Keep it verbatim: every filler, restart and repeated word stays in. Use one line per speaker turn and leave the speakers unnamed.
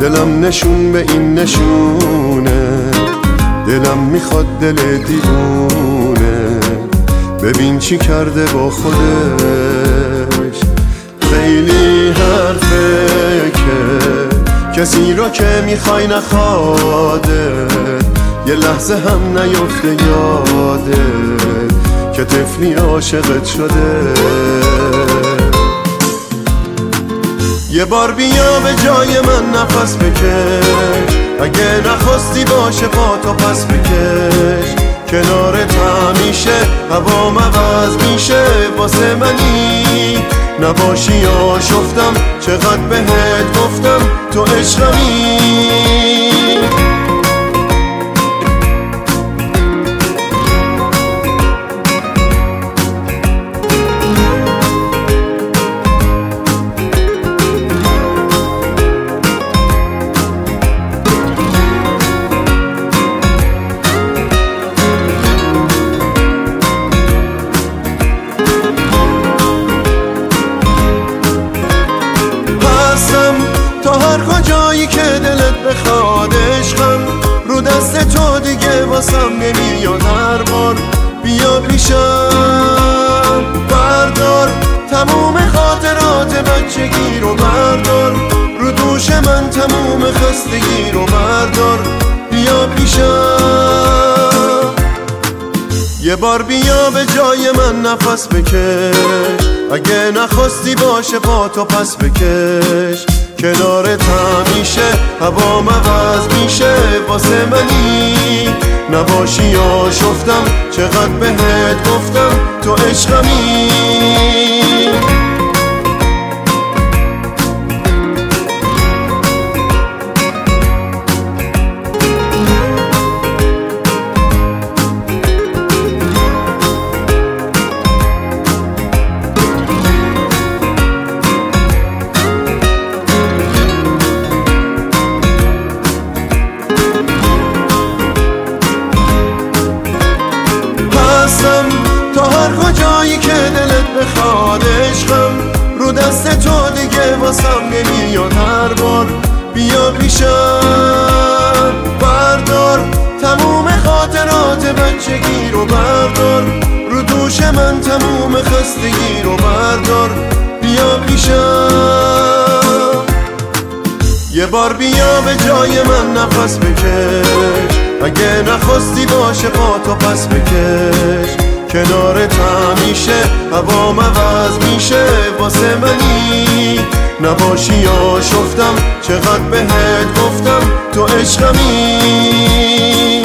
دلم نشون به این نشونه، دلم میخواد دل دیوونه ببین چی کرده با خودش. خیلی حرفه که کسی را که میخوای نخواده، یه لحظه هم نیفته یادت که طفلی عاشقت شده. یه بار بیا به جای من نفس بکش، اگه نخواستی باشه با تو پس بکش. کنارت همیشه هوام عوض میشه واسه منی، نباشی آشفتم چقدر بهت گفتم تو عشقمی. تا هر کجایی که دلت بخواد عشقم، رو دست تو دیگه واسم نمیاد هر بار. بیا پیشم بردار تموم خاطرات بچگی رو بردار، رو دوش من تموم خستگی رو بردار. بیا پیشم یه بار بیا به جای من نفس بکش، اگه نخواستی باشه با تو پس بکش. کنارت همیشه هوام عوض میشه واسه منی، نباشی آشفتم چقدر بهت گفتم تو عشقمی. تا هر کجایی که دلت بخواد عشقم، رو دست تو دیگه واسم نمیاد هر بار. بیا پیشم بردار تموم خاطرات بچگی رو بردار، رو دوش من تموم خستگی رو بردار. بیا پیشم یه بار بیا به جای من نفس بکش، اگه نخواستی باشه با تو پس بکش. کنارت همیشه هوام عوض میشه واسه منی، نباشی آشفتم چقدر بهت گفتم تو عشقمی.